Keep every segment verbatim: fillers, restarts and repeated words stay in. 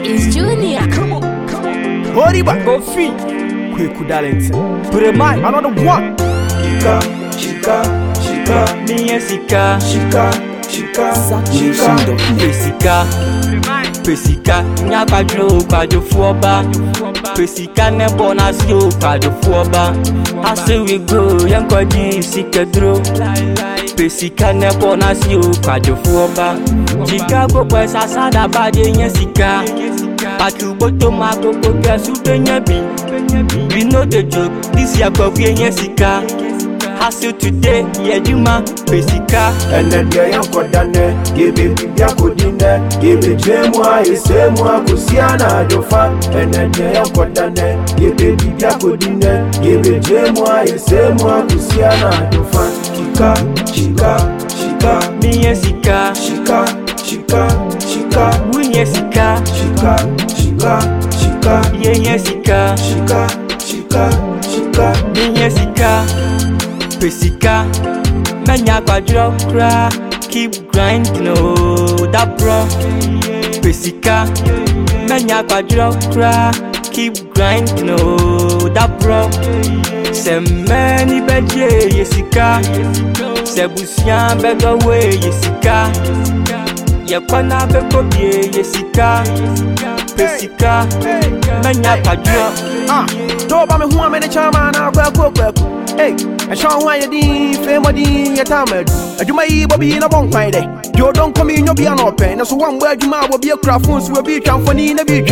is Junior. Come on, come on. Horiba, go feet. Quick, Darlington. Put it mine. Another one. Chica, chica, chica. Me and Sika. Chica, chica, chica. Pesika, pesika. Nya kwadro kwadro fuoba. Pesika ne bonus yo kwadro fuoba. I say we go, young kwadi sikedro. Pesika ne bonus yo kwadro fuoba. Chicago boys asada bade nya sika. Patu boto mago go gasu benya bi. We know the joke. This year go we nya sika. Hustle today, yeah, you ma, pesika. And then the young Kodane, give it Yakodine, give it Jemwa, is same one, Kusiana, Jofa. And then the young Kodane, give it Yakodine, give it Jemwa, is same one, Kusiana, Jofa. Chica, chica, chica, me and Sika, chica, chica, chica, we and Sika, chica, chica, chica, yeah, yeah, Sika, chica, chica, chica, me and Sika. Pesika, menya kwadro kra, keep grinding oh that bro. Pesika, menya kwadro kra, keep grinding oh that bro. Se many beje yesika, se busian bega we yesika, ye kwana beko bie yesika. Pesika, menya kwadro. Ah, do ba me hu amene chama na kwa kwa kwa. Hey, I show why you did, fame di, your time. You may be in a bonfire. You don't come in your piano pen. So one word you might be a craft once will be company in a beach.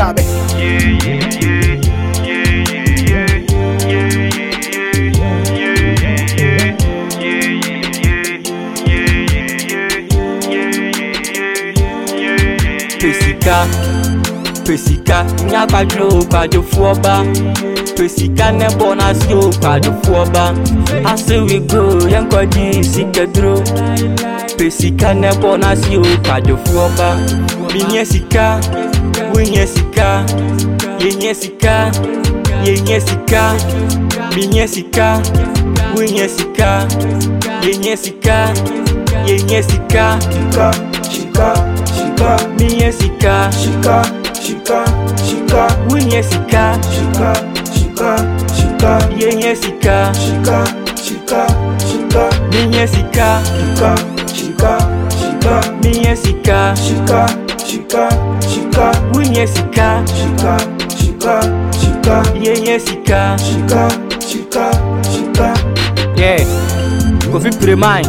Pesika, pesika, nya kwadro kwadro fuoba. Pesika ne bonus yo kwadro fuoba. I say we go, young kwadi sikedro. Pesika ne bonus yo kwadro fuoba. Minye sika, winye sika, yenye sika, yenye sika, minye sika, winye sika, yenye sika, yenye sika. Chica, chica, chica, minye sika, chica, chica, chica, winye sika, chica, chica, chica, yenye sika, chica, chica, chica, minye sika, chica, chica, chica, minye sika, chica, chica, chica, winye sika, chica, chica, chica, yenye sika, chica, chica, chica. yeah. Kofi Premai,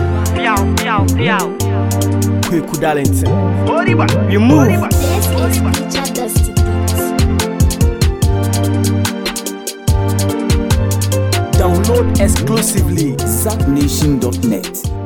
Quick Darlington. you move. This is Teacher Dusty Beats. Download exclusively zack nation dot net.